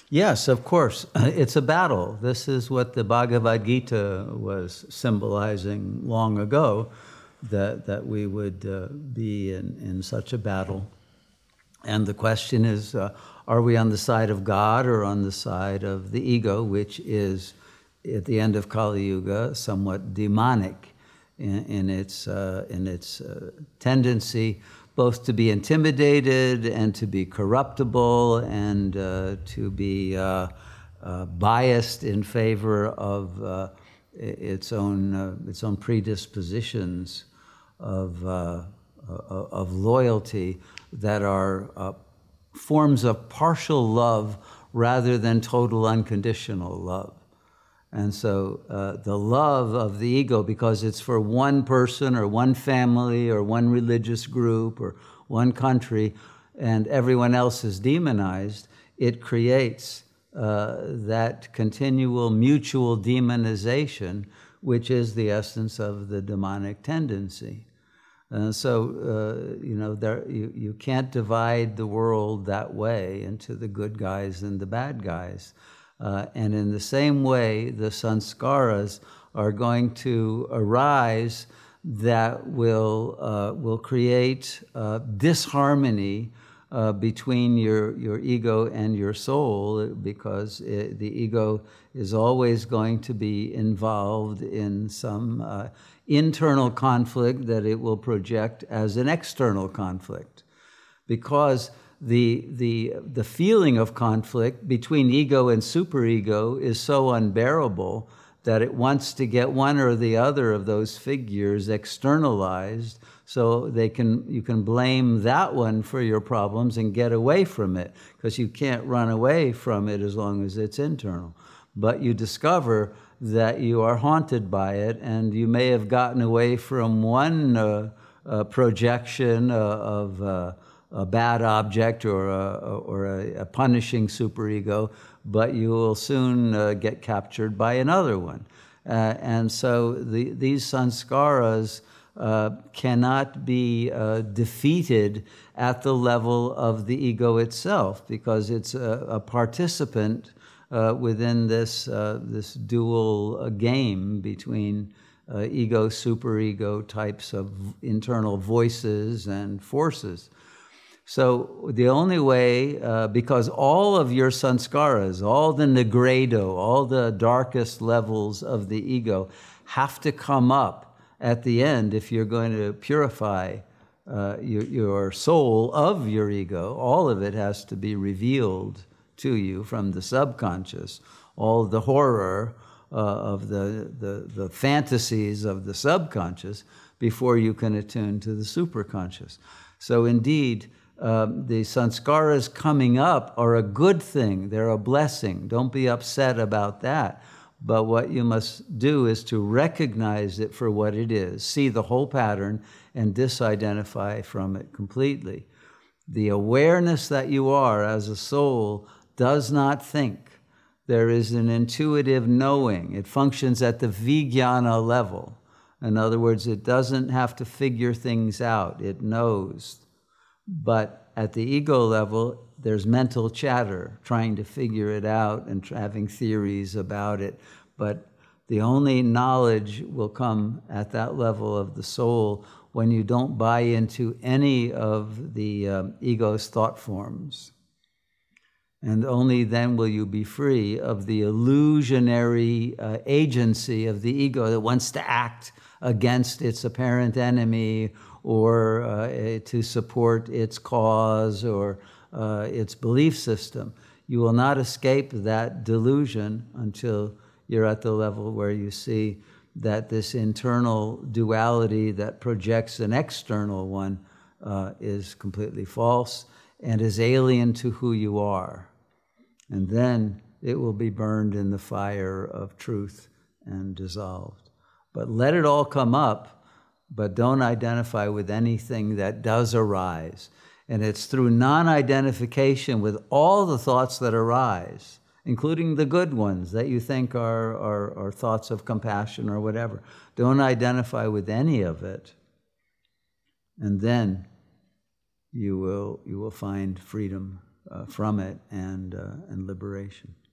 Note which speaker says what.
Speaker 1: Yes, of course. It's a battle. This is what the Bhagavad Gita was symbolizing long ago, that we would be in such a battle. And the question is, are we on the side of God or on the side of the ego, which is, at the end of Kali Yuga, somewhat demonic in its tendency both to be intimidated and to be corruptible and to be biased in favor of its own predispositions of loyalty that are forms of partial love rather than total unconditional love. And so the love of the ego, because it's for one person or one family or one religious group or one country, and everyone else is demonized, it creates that continual mutual demonization, which is the essence of the demonic tendency. So you can't divide the world that way into the good guys and the bad guys. And in the same way, the sanskaras are going to arise that will create disharmony between your ego and your soul, because the ego is always going to be involved in some internal conflict that it will project as an external conflict, because the feeling of conflict between ego and superego is so unbearable that it wants to get one or the other of those figures externalized, so you can blame that one for your problems and get away from it, because you can't run away from it as long as it's internal. But you discover that you are haunted by it, and you may have gotten away from one projection of a bad object or a punishing superego, but you will soon get captured by another one. And so these sanskaras cannot be defeated at the level of the ego itself, because it's a participant within this dual game between ego, superego types of internal voices and forces. So the only way, because all of your sanskaras, all the nigredo, all the darkest levels of the ego have to come up at the end if you're going to purify your soul of your ego. All of it has to be revealed to you from the subconscious. All the horror of the fantasies of the subconscious before you can attune to the superconscious. So indeed, the sanskaras coming up are a good thing. They're a blessing. Don't be upset about that. But what you must do is to recognize it for what it is, see the whole pattern, and disidentify from it completely. The awareness that you are as a soul does not think. There is an intuitive knowing. It functions at the vijnana level. In other words, it doesn't have to figure things out. It knows. But at the ego level, there's mental chatter, trying to figure it out and having theories about it. But the only knowledge will come at that level of the soul when you don't buy into any of the ego's thought forms. And only then will you be free of the illusionary agency of the ego that wants to act against its apparent enemy, or to support its cause or its belief system. You will not escape that delusion until you're at the level where you see that this internal duality that projects an external one is completely false and is alien to who you are. And then it will be burned in the fire of truth and dissolved. But let it all come up, but don't identify with anything that does arise. And it's through non-identification with all the thoughts that arise, including the good ones that you think are thoughts of compassion or whatever. Don't identify with any of it. And then you will find freedom from it and liberation.